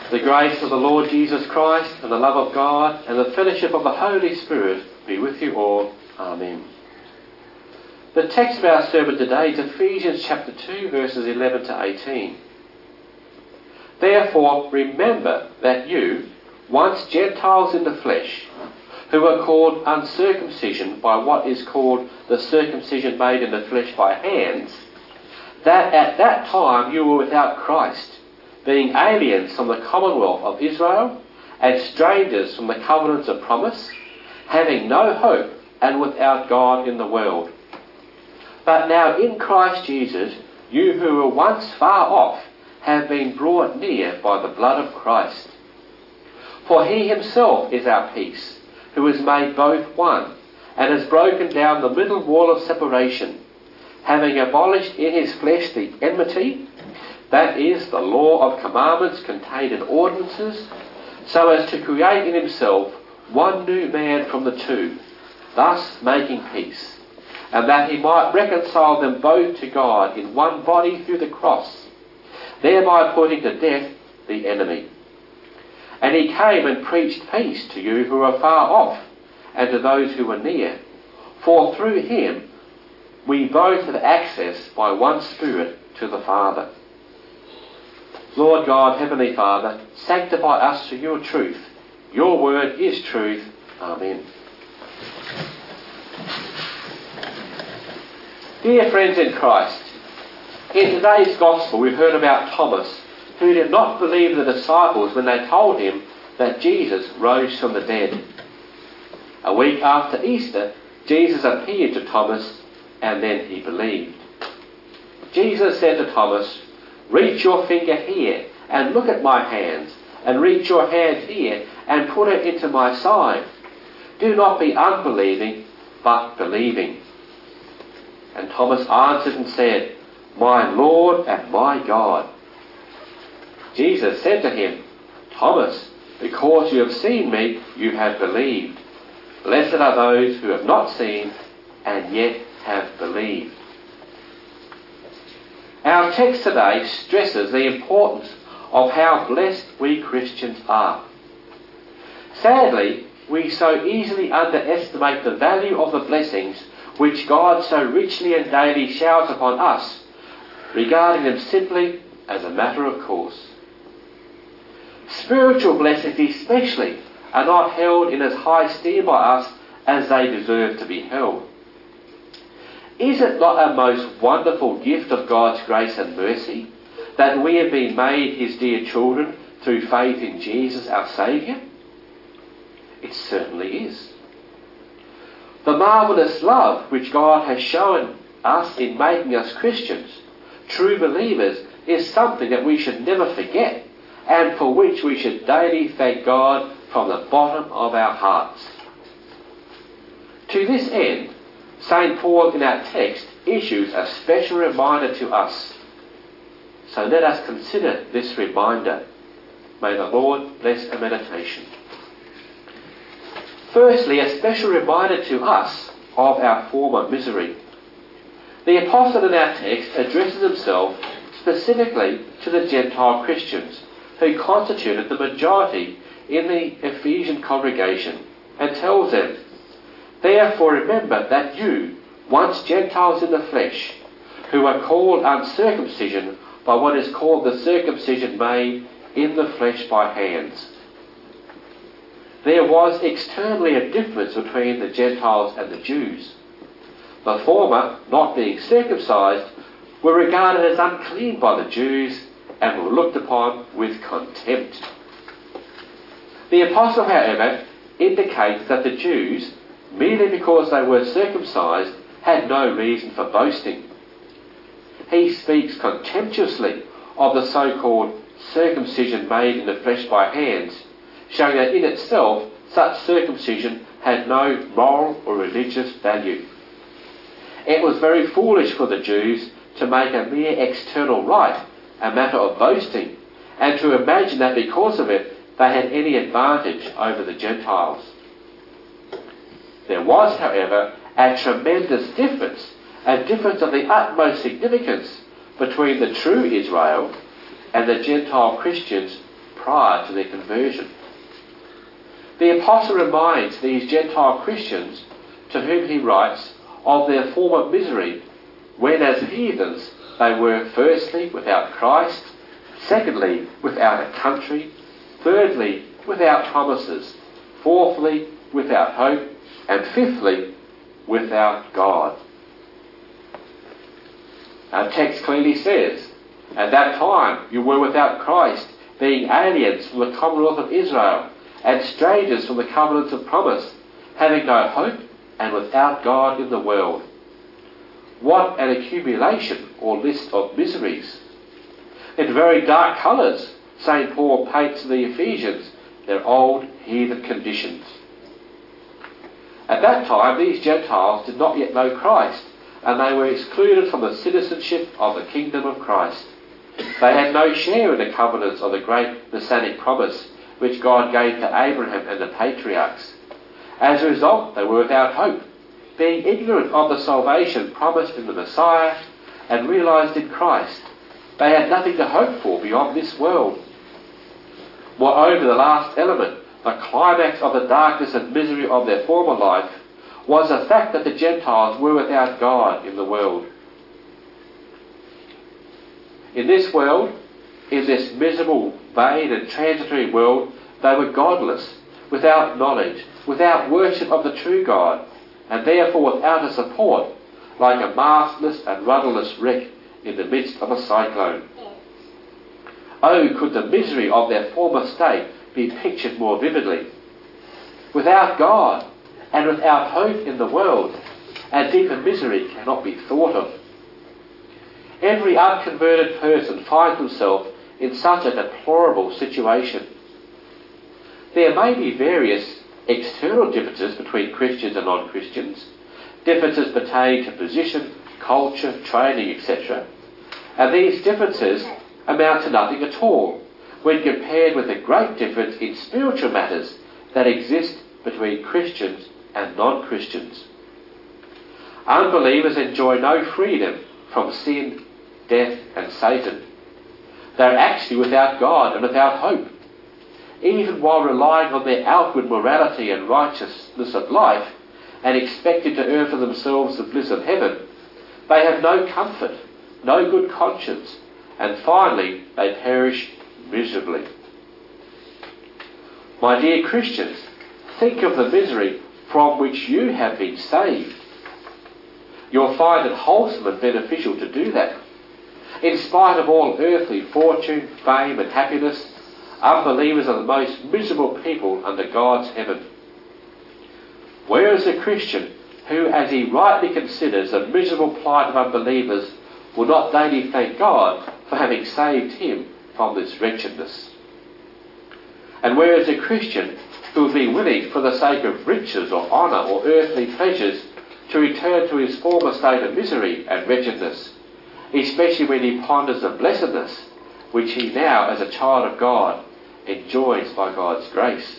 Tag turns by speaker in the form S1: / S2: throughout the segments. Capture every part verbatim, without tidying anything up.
S1: The grace of the Lord Jesus Christ and the love of God and the fellowship of the Holy Spirit be with you all. Amen. The text of our sermon today is Ephesians chapter two, verses eleven to eighteen. Therefore, remember that you, once Gentiles in the flesh, who were called uncircumcision by what is called the circumcision made in the flesh by hands, that at that time you were without Christ, being aliens from the commonwealth of Israel, and strangers from the covenants of promise, having no hope and without God in the world. But now in Christ Jesus, you who were once far off have been brought near by the blood of Christ. For he himself is our peace, who has made both one, and has broken down the middle wall of separation, having abolished in his flesh the enmity, that is, the law of commandments contained in ordinances, so as to create in himself one new man from the two, thus making peace, and that he might reconcile them both to God in one body through the cross, thereby putting to death the enemy. And he came and preached peace to you who are far off, and to those who are near. For through him we both have access by one Spirit to the Father. Lord God, Heavenly Father, sanctify us through your truth. Your word is truth. Amen. Dear friends in Christ, in today's Gospel we've heard about Thomas, who did not believe the disciples when they told him that Jesus rose from the dead. A week after Easter, Jesus appeared to Thomas, and then he believed. Jesus said to Thomas, "Reach your finger here and look at my hands, and reach your hand here and put it into my side. Do not be unbelieving, but believing." And Thomas answered and said, "My Lord and my God." Jesus said to him, "Thomas, because you have seen me, you have believed. Blessed are those who have not seen and yet have believed." Our text today stresses the importance of how blessed we Christians are. Sadly, we so easily underestimate the value of the blessings which God so richly and daily showers upon us, regarding them simply as a matter of course. Spiritual blessings especially are not held in as high esteem by us as they deserve to be held. Is it not a most wonderful gift of God's grace and mercy that we have been made his dear children through faith in Jesus our Saviour? It certainly is. The marvellous love which God has shown us in making us Christians, true believers, is something that we should never forget, and for which we should daily thank God from the bottom of our hearts. To this end, Saint Paul in our text issues a special reminder to us. So let us consider this reminder. May the Lord bless our meditation. Firstly, a special reminder to us of our former misery. The apostle in our text addresses himself specifically to the Gentile Christians who constituted the majority in the Ephesian congregation, and tells them, "Therefore remember that you, once Gentiles in the flesh, who are called uncircumcision by what is called the circumcision made in the flesh by hands." There was externally a difference between the Gentiles and the Jews. The former, not being circumcised, were regarded as unclean by the Jews and were looked upon with contempt. The apostle, however, indicates that the Jews, merely because they were circumcised, had no reason for boasting. He speaks contemptuously of the so-called circumcision made in the flesh by hands, showing that in itself such circumcision had no moral or religious value. It was very foolish for the Jews to make a mere external rite a matter of boasting, and to imagine that because of it they had any advantage over the Gentiles. There was, however, a tremendous difference, a difference of the utmost significance between the true Israel and the Gentile Christians prior to their conversion. The Apostle reminds these Gentile Christians to whom he writes of their former misery when as heathens they were firstly without Christ, secondly without a country, thirdly without promises, fourthly without hope, and fifthly without God. Our text clearly says, at that time you were without Christ, being aliens from the commonwealth of Israel, and strangers from the covenants of promise, having no hope and without God in the world. What an accumulation or list of miseries. In very dark colours, Saint Paul paints to the Ephesians their old heathen conditions. At that time, these Gentiles did not yet know Christ, and they were excluded from the citizenship of the kingdom of Christ. They had no share in the covenants of the great Messianic promise which God gave to Abraham and the patriarchs. As a result, they were without hope, being ignorant of the salvation promised in the Messiah and realised in Christ. They had nothing to hope for beyond this world. Moreover, the last element, the climax of the darkness and misery of their former life, was the fact that the Gentiles were without God in the world. In this world, in this miserable, vain and transitory world, they were godless, without knowledge, without worship of the true God, and therefore without a support, like a mastless and rudderless wreck in the midst of a cyclone. Oh, could the misery of their former state be pictured more vividly? Without God, and without hope in the world, a deeper misery cannot be thought of. Every unconverted person finds himself in such a deplorable situation. There may be various external differences between Christians and non-Christians, differences pertaining to position, culture, training, et cetera. And these differences amount to nothing at all when compared with the great difference in spiritual matters that exist between Christians and non-Christians. Unbelievers enjoy no freedom from sin, death and Satan. They are actually without God and without hope. Even while relying on their outward morality and righteousness of life and expecting to earn for themselves the bliss of heaven, they have no comfort, no good conscience, and finally they perish miserably. My dear Christians, think of the misery from which you have been saved. You'll find it wholesome and beneficial to do that. In spite of all earthly fortune, fame and happiness, unbelievers are the most miserable people under God's heaven. Whereas the Christian, who as he rightly considers the miserable plight of unbelievers, will not daily thank God for having saved him from this wretchedness. And whereas a Christian who will be willing for the sake of riches or honour or earthly pleasures to return to his former state of misery and wretchedness, especially when he ponders the blessedness which he now, as a child of God, enjoys by God's grace.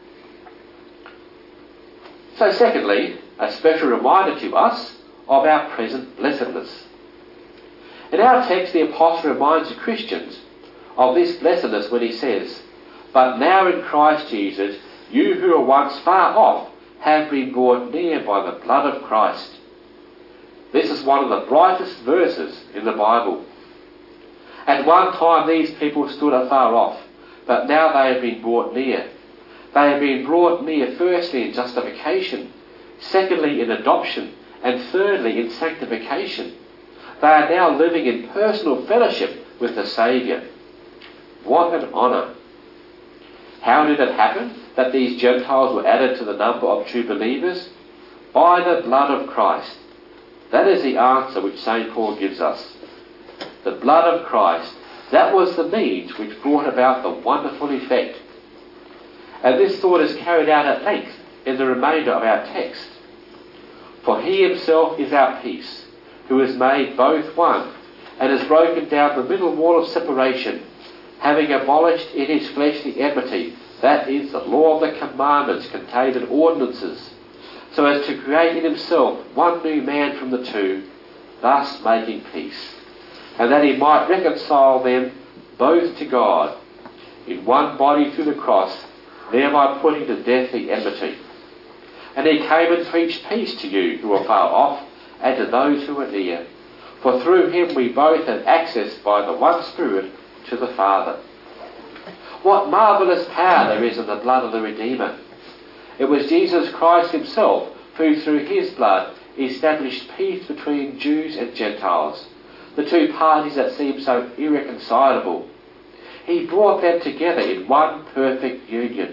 S1: So secondly, a special reminder to us of our present blessedness. In our text, the Apostle reminds the Christians of this blessedness when he says, "But now in Christ Jesus, you who were once far off have been brought near by the blood of Christ." This is one of the brightest verses in the Bible. At one time these people stood afar off, but now they have been brought near. They have been brought near firstly in justification, secondly in adoption, and thirdly in sanctification. They are now living in personal fellowship with the Saviour. What an honour! How did it happen that these Gentiles were added to the number of true believers? By the blood of Christ. That is the answer which Saint Paul gives us. The blood of Christ, that was the means which brought about the wonderful effect. And this thought is carried out at length in the remainder of our text. For he himself is our peace, who has made both one, and has broken down the middle wall of separation, having abolished in his flesh the enmity, that is, the law of the commandments contained in ordinances, so as to create in himself one new man from the two, thus making peace, and that he might reconcile them both to God, in one body through the cross, thereby putting to death the enmity. And he came and preached peace to you who are far off, and to those who are near. For through him we both have access by the one Spirit to the Father. What marvellous power there is in the blood of the Redeemer. It was Jesus Christ himself who through his blood established peace between Jews and Gentiles, the two parties that seemed so irreconcilable. He brought them together in one perfect union.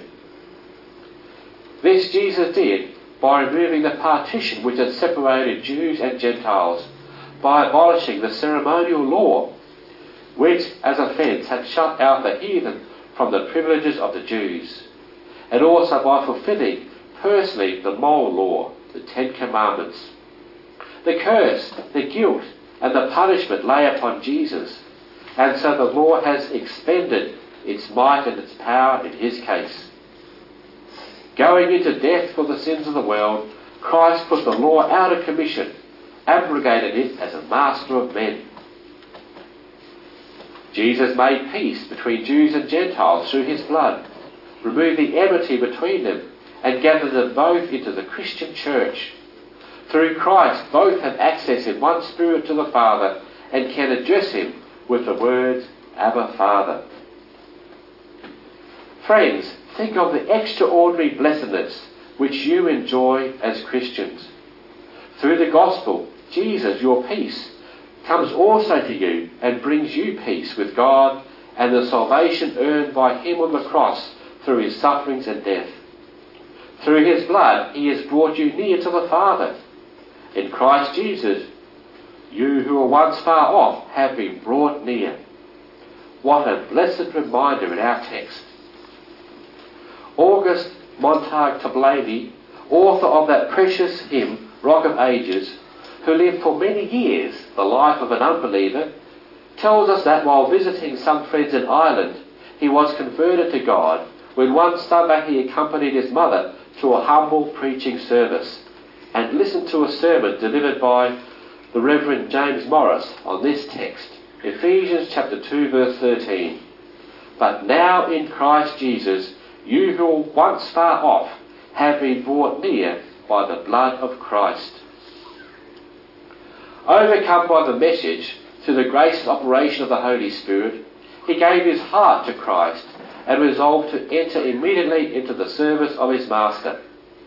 S1: This Jesus did by removing the partition which had separated Jews and Gentiles, by abolishing the ceremonial law, which as a fence had shut out the heathen from the privileges of the Jews, and also by fulfilling personally the moral law, the Ten Commandments. The curse, the guilt, and the punishment lay upon Jesus, and so the law has expended its might and its power in his case. Going into death for the sins of the world, Christ put the law out of commission, abrogated it as a master of men. Jesus made peace between Jews and Gentiles through his blood, removed the enmity between them, and gathered them both into the Christian church. Through Christ, both have access in one Spirit to the Father and can address him with the words, Abba, Father. Friends, think of the extraordinary blessedness which you enjoy as Christians. Through the gospel, Jesus, your peace, comes also to you and brings you peace with God and the salvation earned by him on the cross through his sufferings and death. Through his blood, he has brought you near to the Father. In Christ Jesus, you who were once far off have been brought near. What a blessed reminder in our text. August Montague Toblady, author of that precious hymn, Rock of Ages, who lived for many years the life of an unbeliever, tells us that while visiting some friends in Ireland, he was converted to God when one summer he accompanied his mother to a humble preaching service and listened to a sermon delivered by the Reverend James Morris on this text, Ephesians chapter two verse thirteen. But now in Christ Jesus, you who were once far off have been brought near by the blood of Christ. Overcome by the message, through the gracious operation of the Holy Spirit, he gave his heart to Christ and resolved to enter immediately into the service of his Master.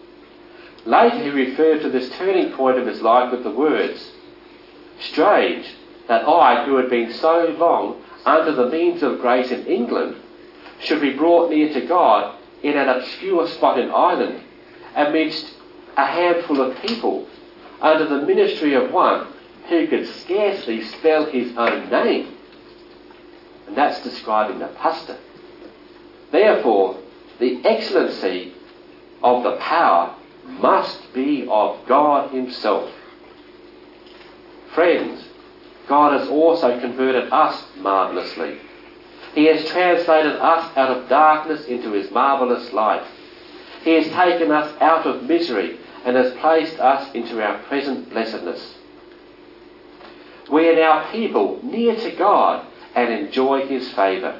S1: Later he referred to this turning point of his life with the words, Strange that I, who had been so long under the means of grace in England, should be brought near to God in an obscure spot in Ireland, amidst a handful of people, under the ministry of one who could scarcely spell his own name. And that's describing the pastor. Therefore, the excellency of the power must be of God himself. Friends, God has also converted us marvellously. He has translated us out of darkness into his marvellous light. He has taken us out of misery and has placed us into our present blessedness. We are now people near to God and enjoy his favour.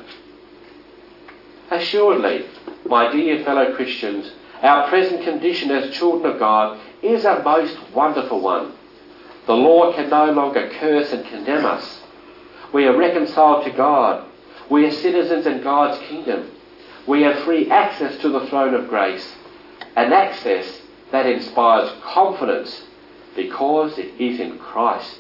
S1: Assuredly, my dear fellow Christians, our present condition as children of God is a most wonderful one. The law can no longer curse and condemn us. We are reconciled to God. We are citizens in God's kingdom. We have free access to the throne of grace, an access that inspires confidence because it is in Christ.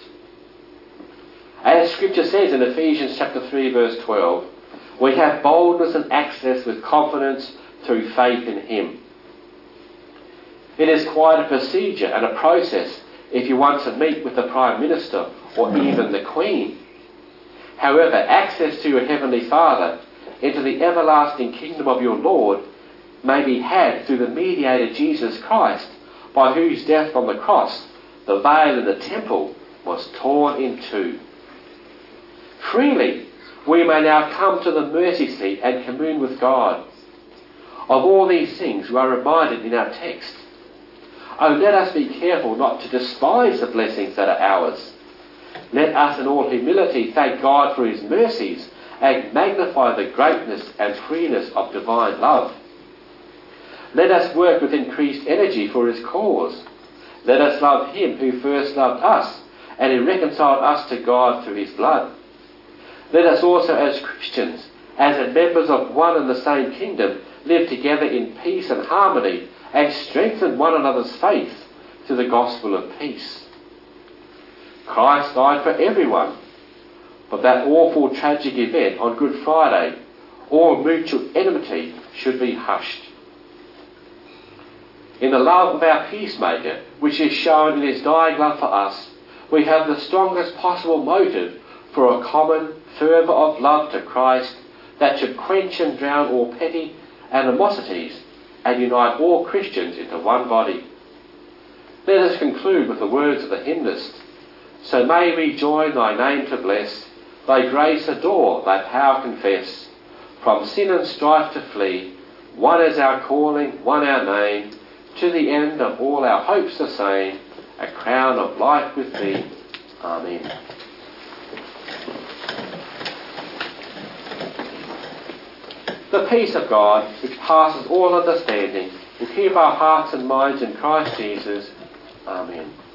S1: As Scripture says in Ephesians chapter three verse twelve, we have boldness and access with confidence through faith in him. It is quite a procedure and a process if you want to meet with the Prime Minister or even the Queen. However, access to your Heavenly Father into the everlasting kingdom of your Lord may be had through the mediator Jesus Christ, by whose death on the cross the veil in the temple was torn in two. Freely we may now come to the mercy seat and commune with God. Of all these things we are reminded in our text. Oh, let us be careful not to despise the blessings that are ours. Let us in all humility thank God for his mercies and magnify the greatness and freeness of divine love. Let us work with increased energy for his cause. Let us love him who first loved us and who reconciled us to God through his blood. Let us also as Christians, as members of one and the same kingdom, live together in peace and harmony and strengthen one another's faith through the gospel of peace. Christ died for everyone, but that awful tragic event on Good Friday, all mutual enmity should be hushed. In the love of our peacemaker, which is shown in his dying love for us, we have the strongest possible motive for a common fervour of love to Christ that should quench and drown all petty animosities and unite all Christians into one body. Let us conclude with the words of the hymnist. So may we join thy name to bless, thy grace adore, thy power confess, from sin and strife to flee, one is our calling, one our name, to the end of all our hopes the same, a crown of life with thee. Amen. The peace of God, which passes all understanding, will keep our hearts and minds in Christ Jesus. Amen.